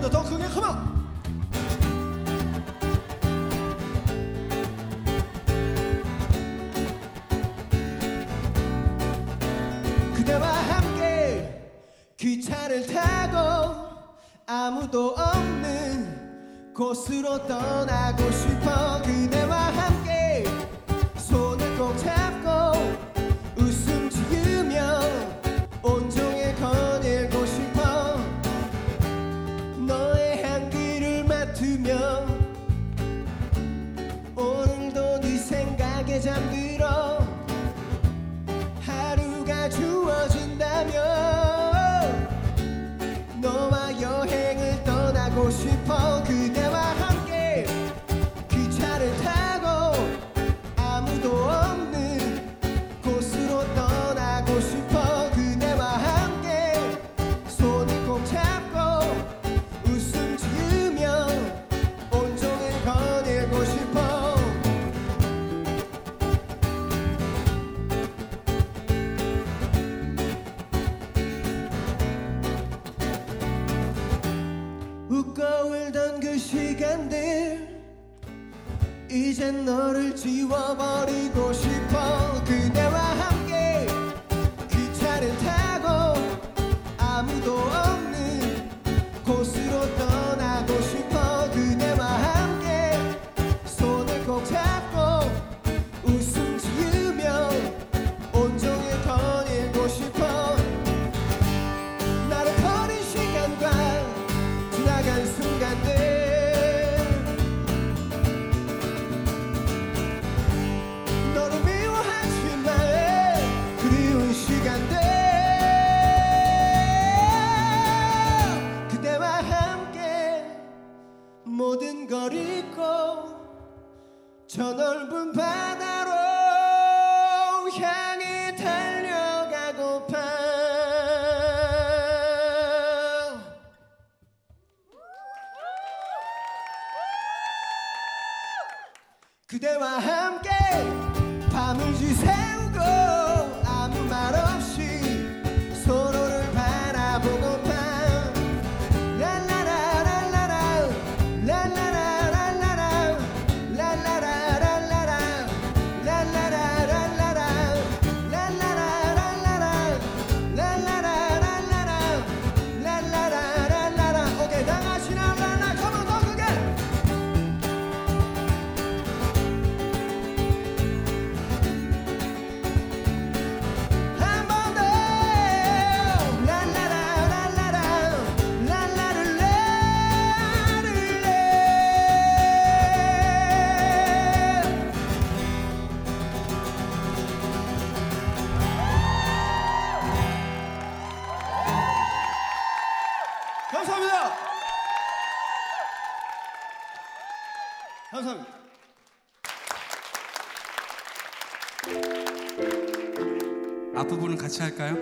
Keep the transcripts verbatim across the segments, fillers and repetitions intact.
더 더 크게 컴온. 그대와 함께 기차를 타고 아무도 없는 곳으로 떠나고 싶어. 그대와 함께 손을 꼭 잡고 웃음 지으며 온종일 거닐고 싶어. 너의 향기를 맡으며 오늘도 네 생각에 잠들어. 하루가 주어진다면 너와 여행을 떠나고 싶어. 그대와 함께 기차를 타고 아무도 없는 곳으로 떠나고 싶어. 그대와 함께 손을 꼭 잡고 웃음 지으며 온종일 거닐고 싶어. 웃고 울던 그 시간들 이젠 너를 지워버리고 싶어. 그대와 함께 기차를 타고 아무도 없는 곳으로 떠나고 싶어. 그대와 함께 손을 꼭 잡고 웃음 지으며 온종일 거닐고 싶어. 나를 버린 시간과 지나간 순간들 너를 미워하지만 그리운 시간들 그대와 함께 모든 걸 잊고 저 넓은 바다로 향해 달려가고파. 그대와 함께 밤을 지새우고 아무 말 없이 서로를 바라보고파. 랄라라랄라라 랄라라랄라라 랄라라랄라라 랄라라랄라라 랄라라랄라라 랄라라랄라라 랄라라랄라라. 오케이 다 같이 랄라라 컴온 더 크게. 감사합니다. 감사합니다. 앞부분은 같이 할까요?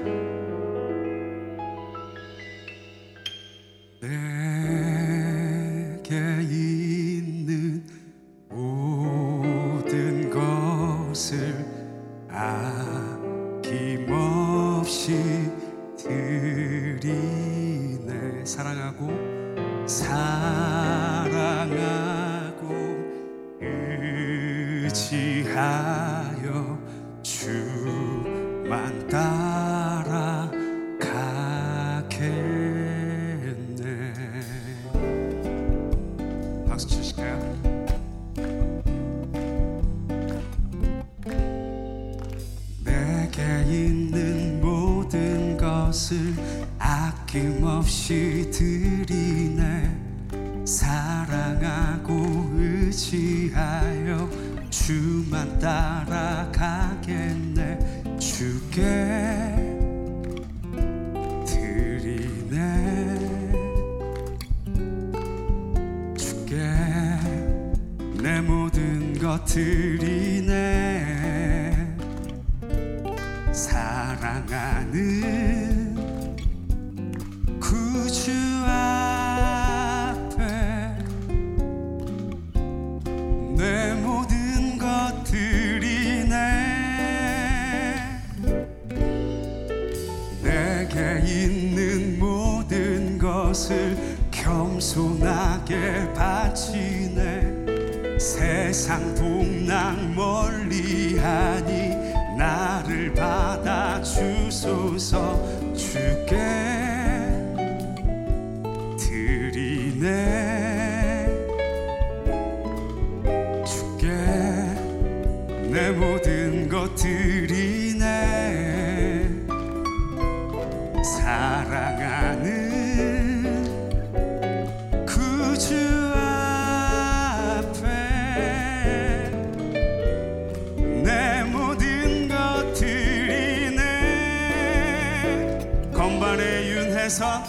내게 있는 모든 것을 아낌없이 드리네. 사랑하고 사랑하고 의지하여 주만 따라가겠네. 박수 치실까요? 내게 있는 모든 것을 아낌없이 드리네. 사랑하고 의지하여 주만 따라가겠네. 주께 드리네. 주께 내 모든 것 드리네. 사랑하는 구주 앞에 내 모든 것 드리네. 내게 있는 모든 것을 겸손하게 바치네. 세상 동랑 멀리하니 나를 받아주소서. 주께 드리네. 주께 내 모든 것 드리네. 사랑하는 구주 앞에 내 모든 것 드리네. 건반의 윤혜선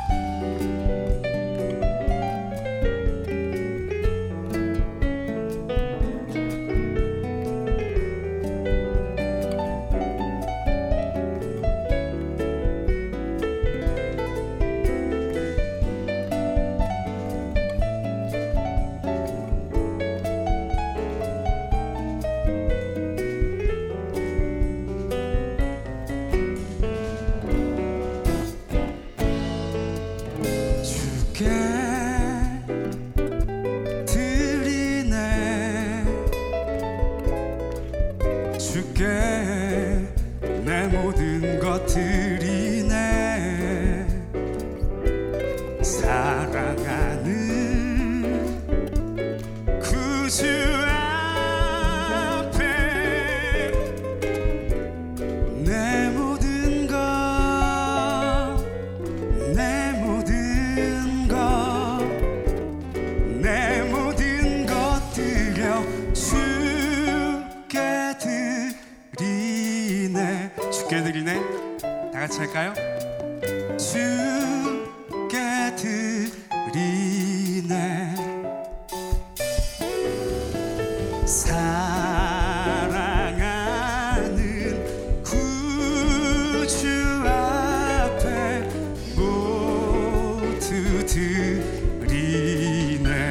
드리네. 주께 내 모든 것 드리네. 사랑하는 구주 앞에 내 모든 것 내 모든 것 내 모든 것 드려 주께 드리네. 주께 드리네. 다 같이 할까요? 주께 드리네. 사랑하는 구주 앞에 모두 드리네.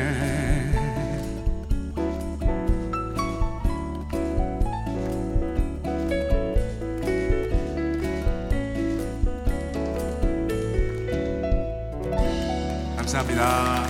감사합니다.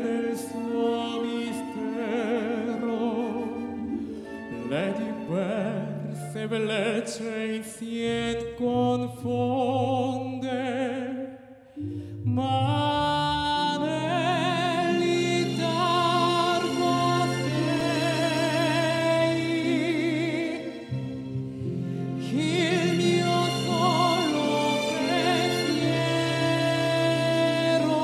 Let it burn. leche cien confonde manelitar gozei il mio solo pensiero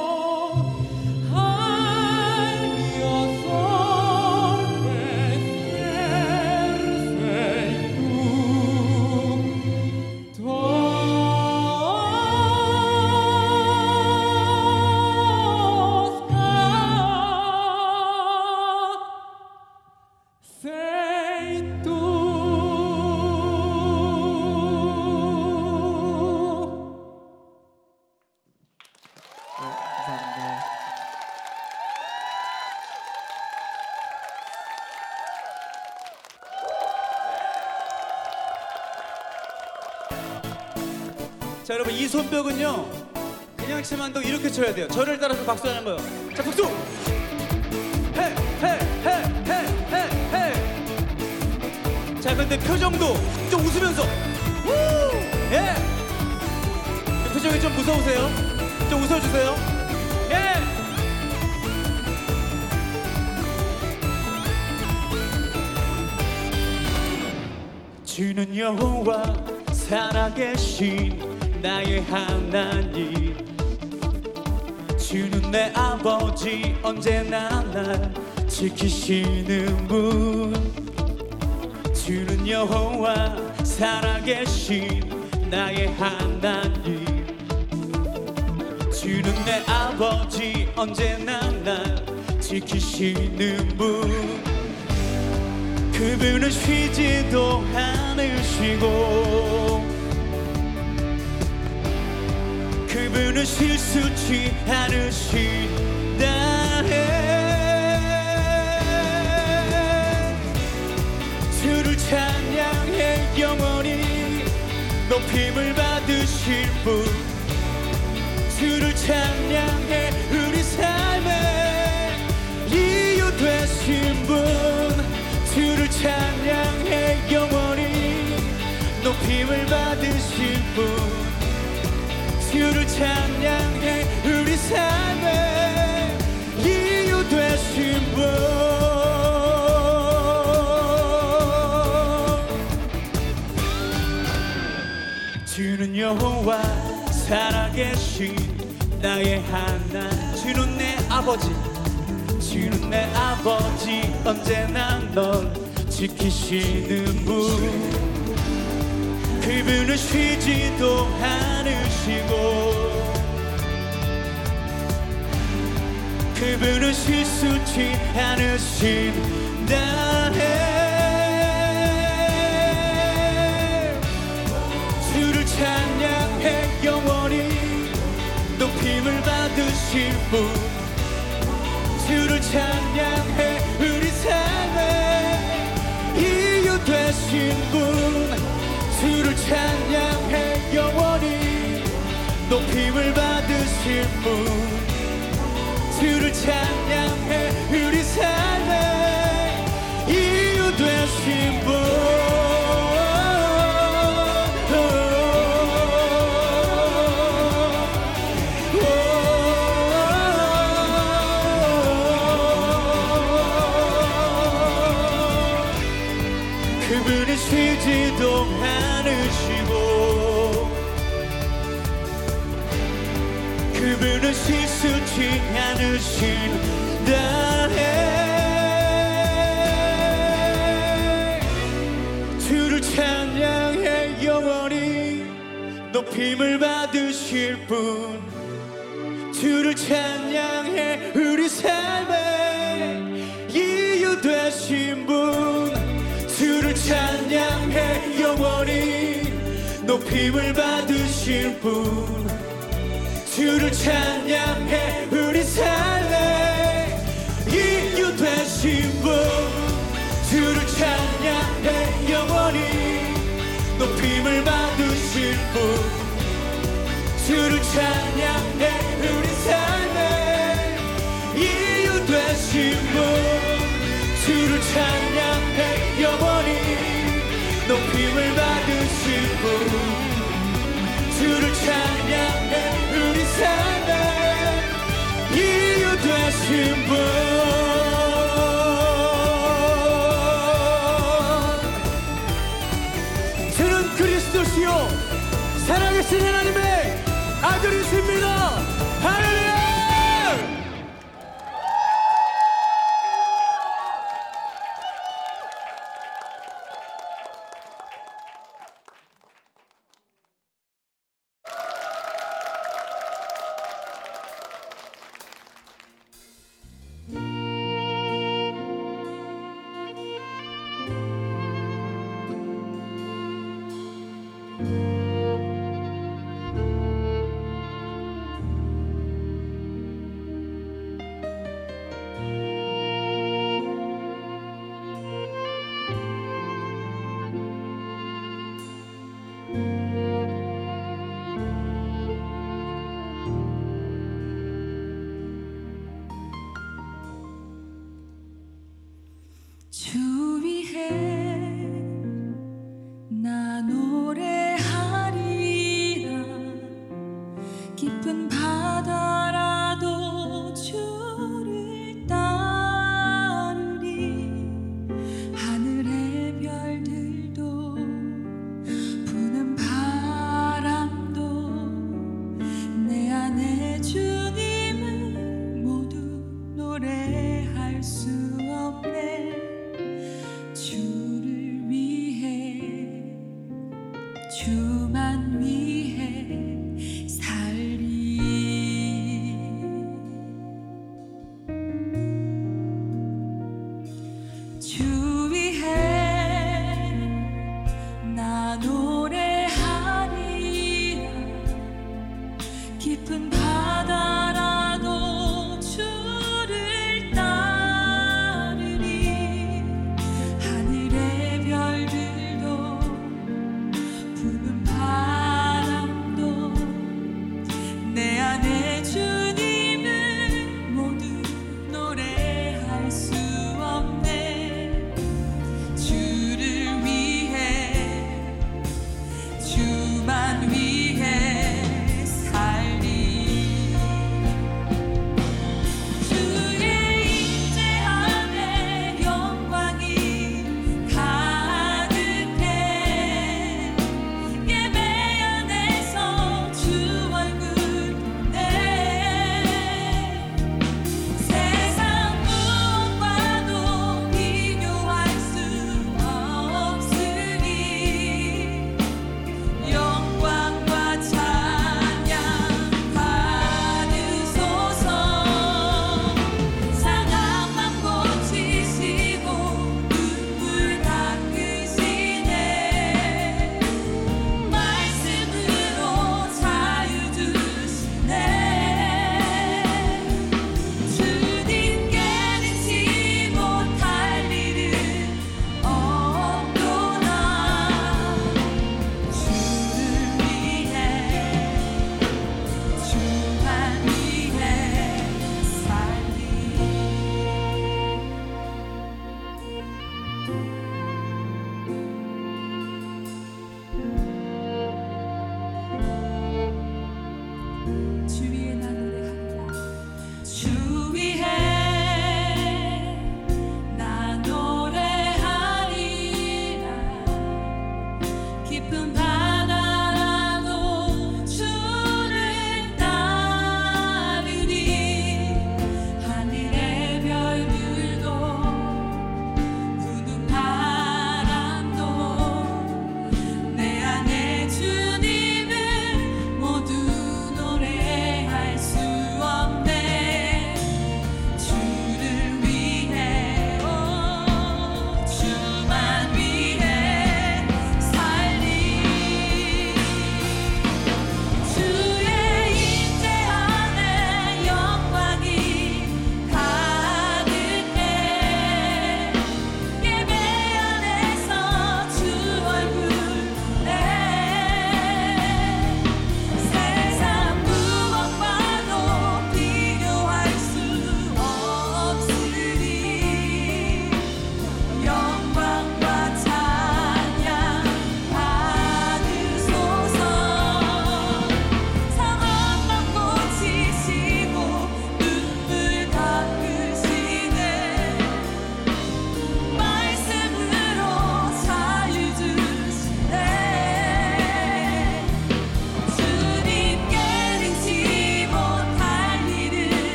al mio sol pensier sei tu Tosca sei tu 자 여러분 이 손뼉은요 그냥 치면 안 되고 이렇게 쳐야 돼요. 저를 따라서 박수하는 거예요. 자 박수! 헤! 헤! 헤! 헤! 헤! 헤! 자 근데 표정도 좀 웃으면서 우! 예! 표정이 좀 무서우세요? 좀 웃어주세요. 예! 주는 여호와 살아계신 나의 하나님 주는 내 아버지 언제나 날 지키시는 분 주는 여호와 살아계신 나의 하나님 주는 내 아버지 언제나 날 지키시는 분 그분은 쉬지도 않으시고 그분은 실수치 않으신다 주를 찬양해 영원히 높임을 받으실 분 주를 찬양해 우리 삶의 이유 되신 분 주를 찬양해 영원히 높임을 받으실 분 주를 찬양해 우리 삶의 이유 되신 분 주는 여호와 살아계신 나의 하나 주는 내 아버지 주는 내 아버지 언제나 널 지키시는 분 그분은 쉬지도 않으시고 그분은 실수치 않으신다 주를 찬양해 영원히 높임을 받으실 분 주를 찬양해 우리 삶의 이유 되신 분 주를 찬양해 영원히 높임을 받으실 분 주를 찬양해 우리 삶의 이유 되신 분 그분은 쉬지도 않으시고 그분은 실수치 않으신다 주를 찬양해 영원히 높임을 받으실 분 주를 찬양해 우리 삶의 이유 되신 분 주를 찬양해 영원히 높임을 받으실 분 주를 찬양해 우리 삶의 이유 되신 분 주를 찬양해 영원히 높임을 받으실 분 주를 찬양해 우리 삶의 이유 되신 분 주를 찬양해 영원히 높이 거룩하신 하나님의 아들이십니다. 할렐루야! 주 위에 나 노래하리라. 깊은 바다라도 주를 따르리. 하늘의 별들도 부는 바람도 내 안에 주님을 모두 노래할 수 없네. 주를 위해 주만 위해 살리. 주 위해 나 노래하리라. 깊은 바다라도 주를 따르리. 하늘의 별들도 부른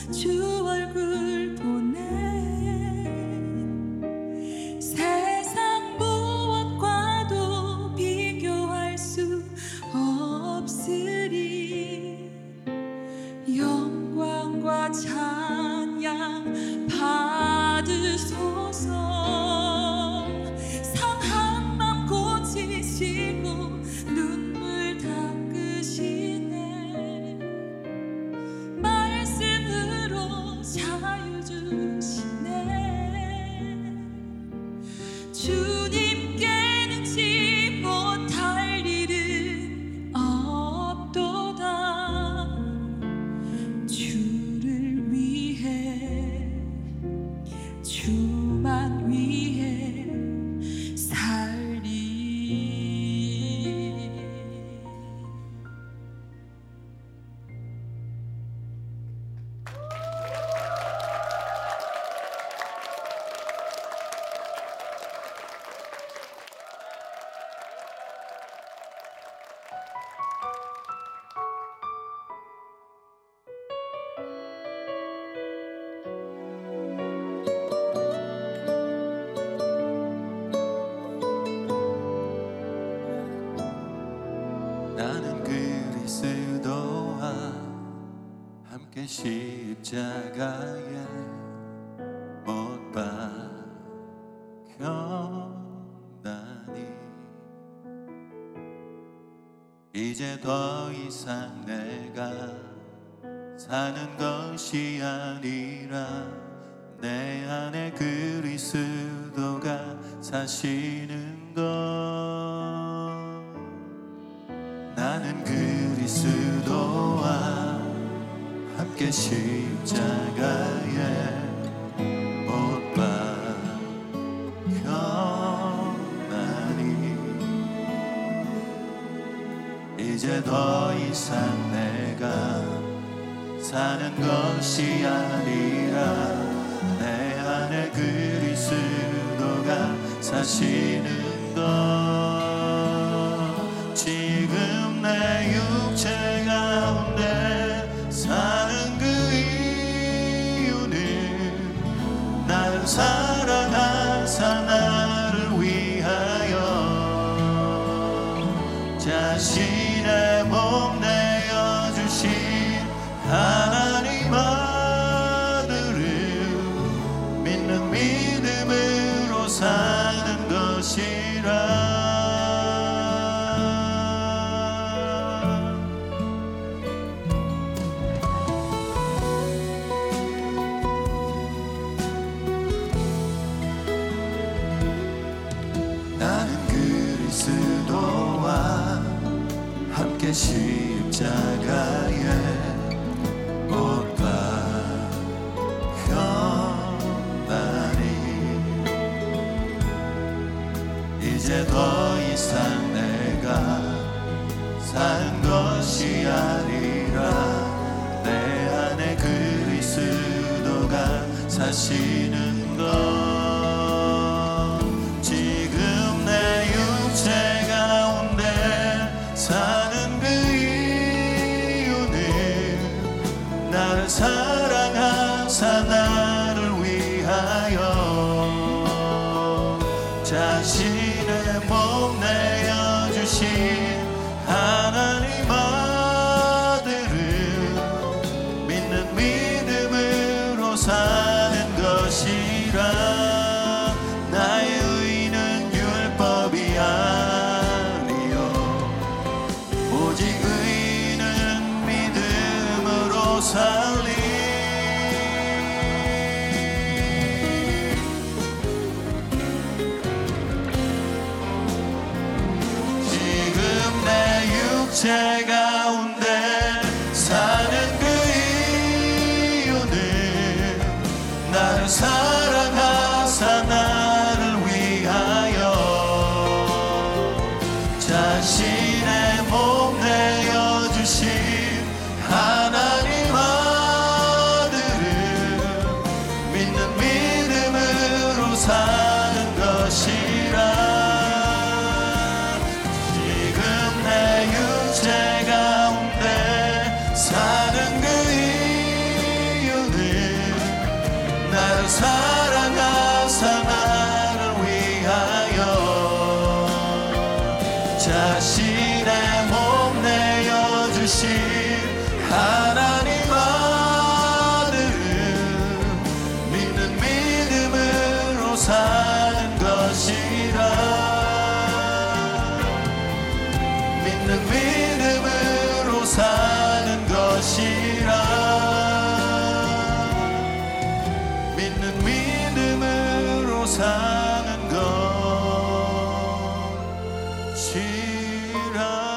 주 얼굴 보네. 세상 무엇과도 비교할 수 없으리. 영광과 찬양 받으소서. 상한 맘 고치시고 눈물 닦으시네. 말씀으로 자유 주시네. 주님께 능치 못할 일은 없도다. 주를 위해 주만 위해 살리. 나는 그리스도와 함께 십자가에 못 박혔나니 이제 더 이상 내가 사는 것이 아니라 내 안에 그리스도가 사시는 것. 나는 그리스도와 함께 십자가에 못 박혔나니 이제 더 이상 내가 사는 것이 아니라 내 안에 그리스도가 사시는 것. 지금 내 육체 가운데 사는 그 이유는 나를 사랑하사 나를 위하여 자신의 몸 내어주신 하나님 아들을 믿는 믿음으로 사는 것이라. 나는 그리스도와 함께 십자가에 못 박혔나니 이제 더 이상 내가 산 것이 아니라 내 안에 그리스도가 사시는 것. 지금 내 육체 가운데 사는 그 이유는 나를 사랑하사 나를 위하여 자신의 몸 내어주신 하나님 아들을 믿는 믿음으로 사는 것이라. 나의 의는 율법이 아니요 오직 의는 믿음으로 살리. 지금 내 육체 가운데 사는 그 이유는 나를 사랑하사 나를 위하여 자신의 몸 내어주신 하나님 아들을 믿는 믿음으로 사는 것이라. 지금 내 육체가 사랑하사 나를 위하여 자신의 몸 내어주신 하나님 아들은 믿는 믿음으로 사는 것이라 믿는 믿음으로 사는 것이라 믿는 믿음으로 사는 것이라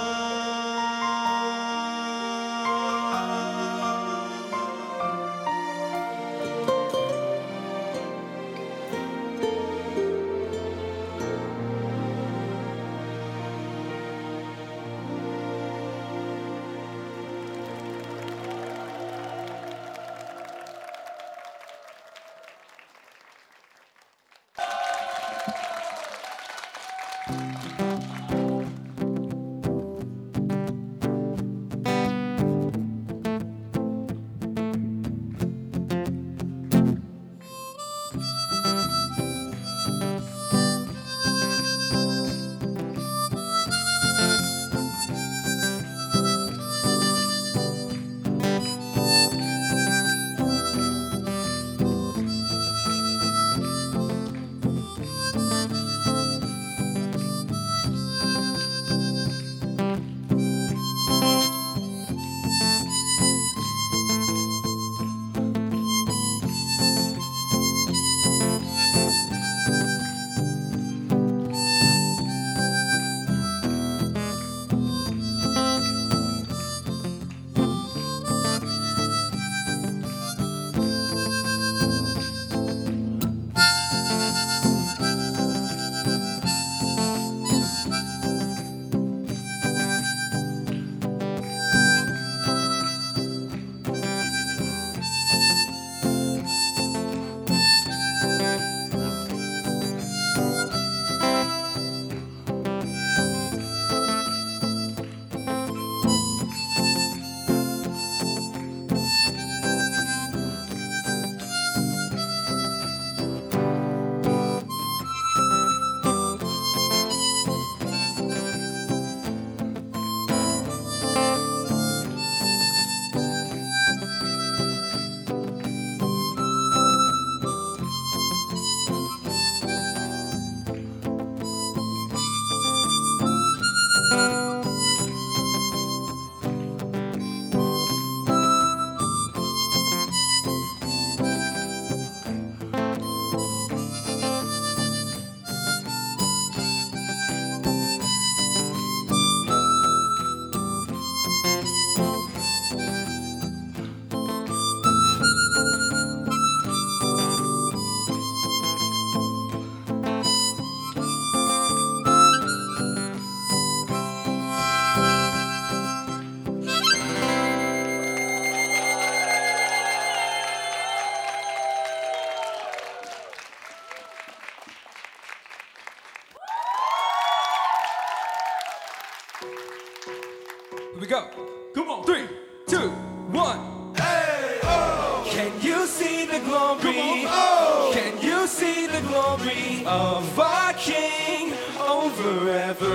Here we go. Come on. Three, two, one. Hey, oh. Can you see the glory? Oh. Can you see the glory of our King over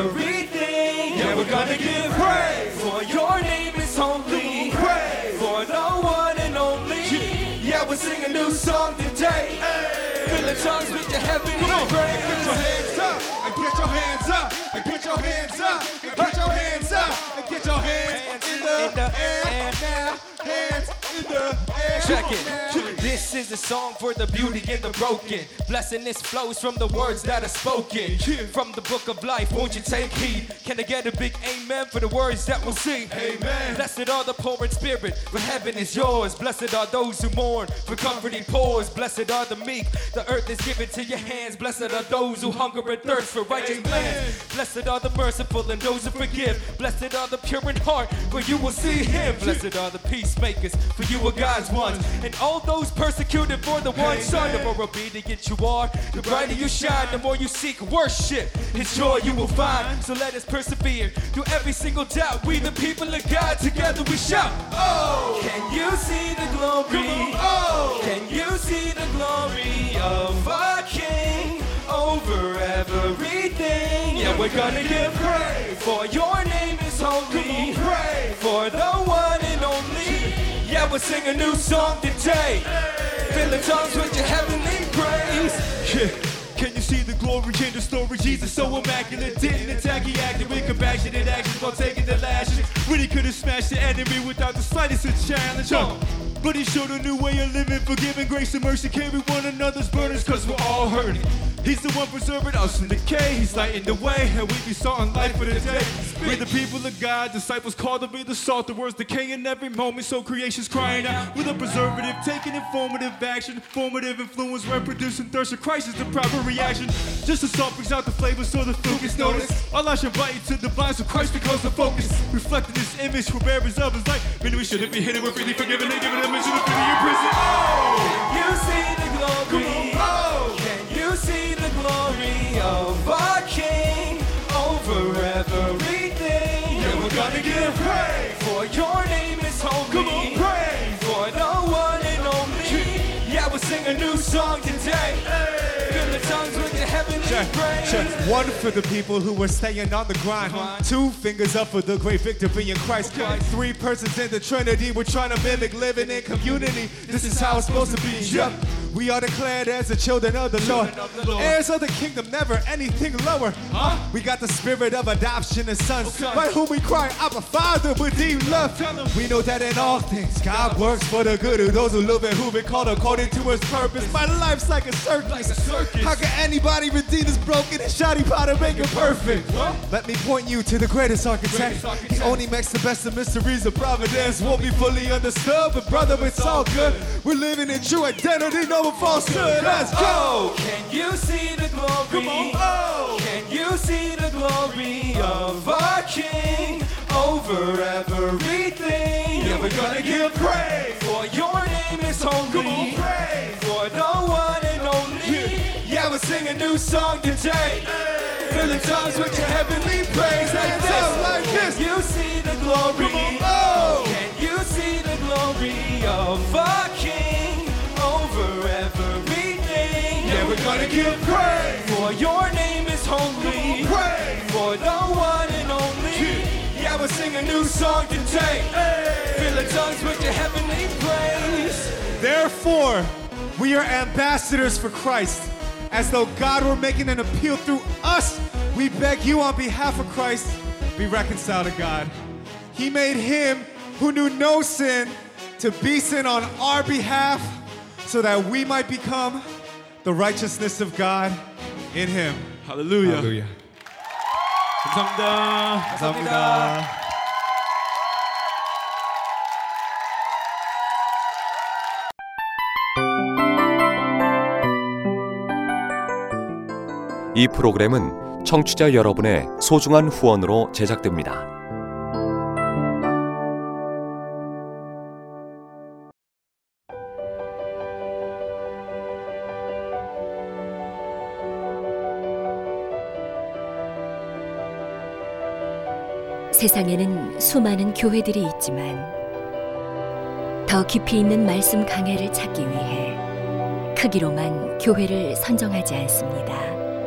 everything? Yeah, we're gonna give praise. For your name is holy. Praise. For the one and only. Yeah, we'll sing a new song today. Hey. Fill the tongues with your heavenly Come on, praise. put your hands up and get your hands up and get your hands up and get your hands up and get your hands in the air now. Hands in the air. Check it. Now. This is a song for the beauty and the broken. Blessedness flows from the words that are spoken. From the book of life, won't you take heed? Can I get a big amen for the words that we'll sing? Amen. Blessed are the poor in spirit, for heaven is yours. Blessed are those who mourn, for comforting pours. Blessed are the meek, the earth is given to your hands. Blessed are those who hunger and thirst for righteous lands. Blessed are the merciful and those who forgive. Blessed are the pure in heart, for you will see him. Blessed are the peacemakers, for you are God's ones. And all those persecuted for the one son. The more obedient you are, the brighter you shine. The more you seek worship, his joy you will find. So let us persevere through every single doubt. We the people of God, together we shout. Oh, Can you see the glory? oh, Can you see the glory we're gonna give praise, for your name is holy. Pray for the one and only. Yeah, we'll sing a new song today. Fill the tongues with your heavenly praise. Yeah. Can you see the glory in the story? Jesus so immaculate, didn't attack, he acted with compassionate actions while taking the lashes. Really could have smashed the enemy without the slightest of challenge. Uh, but he showed a new way of living, forgiving, grace and mercy, carry one another's burdens, cause we're all hurting. He's the one preserving us from decay. He's lighting the way, and we be salt and light for the day. We're the people of God, disciples called to be the salt. The words decay in every moment, so creation's crying out. With a preservative, taking informative action, formative influence, reproducing thirst for Christ is the proper reaction. Just the salt brings out the flavor, so the food gets noticed. Allah should invite you to the blind, so Christ becomes the focus. Reflecting this image, we're bearers of his light. Maybe we shouldn't be hidden, we're freely forgiven and given a mission to free your prison. Oh! You see the glory. Oh! You see the glory of our King over everything. Yeah, we're gonna give praise, for your name is holy. Come on, praise for the one and only. Yeah, we'll sing a new song today. Fill the tongues with your heavenly check, praise. check. One for the people who were staying on the grind. Grind. Two fingers up for the great victory in Christ. Okay. Three persons in the Trinity. We're trying to mimic living in community. This is how it's supposed to be. Yep. We are declared as the children of the Lord. of the Lord. Heirs of the kingdom, never anything lower. Huh? We got the spirit of adoption as sons. Okay. By whom we cry, Abba Father, with deep love. We know that in all things, God works for the good of those who live and who been called according to his purpose. My life's like a circus. Like a circus. How can anybody redeem this broken and shoddy pot and make it perfect? What? Let me point you to the greatest architect. Greatest architect. He only makes the best of mysteries of providence. Won't be fully understood, but brother, it's all good. We're living in true identity, no falsehood. Let's go! Oh, can you see the glory? Come on, oh! Can you see the glory of our King over everything? Yeah, we're gonna give praise, for your name is holy. Come on, praise for the one and only. Yeah, we'll sing a new song today. Fill the tongues with your heavenly praise. Like this, like this. Can you see the glory? Come on, oh! Can you see the glory of our King over everything? Yeah, we're gonna give praise, for your name is holy. praise For the one and only. Yeah, we'll sing a new song today. Fill the tongues with your heavenly praise. Therefore, we are ambassadors for Christ. As though God were making an appeal through us, we beg you on behalf of Christ, be reconciled to God. He made him who knew no sin to be sin on our behalf, so that we might become the righteousness of God in him. Hallelujah. Hallelujah. 감사합니다. 감사합니다. 이 프로그램은 청취자 여러분의 소중한 후원으로 제작됩니다. 세상에는 수많은 교회들이 있지만 더 깊이 있는 말씀 강해를 찾기 위해 크기로만 교회를 선정하지 않습니다.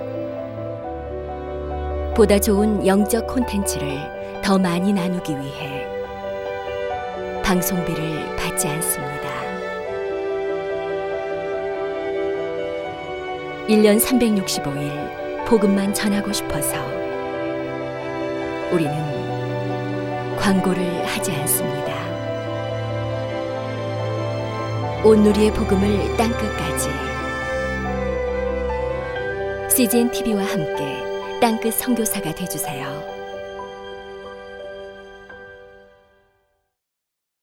보다 좋은 영적 콘텐츠를 더 많이 나누기 위해 방송비를 받지 않습니다. 일 년 삼백육십오 일 복음만 전하고 싶어서 우리는 광고를 하지 않습니다. 온누리의 복음을 땅끝까지 씨지엔 티비와 함께 땅끝 선교사가 되어주세요.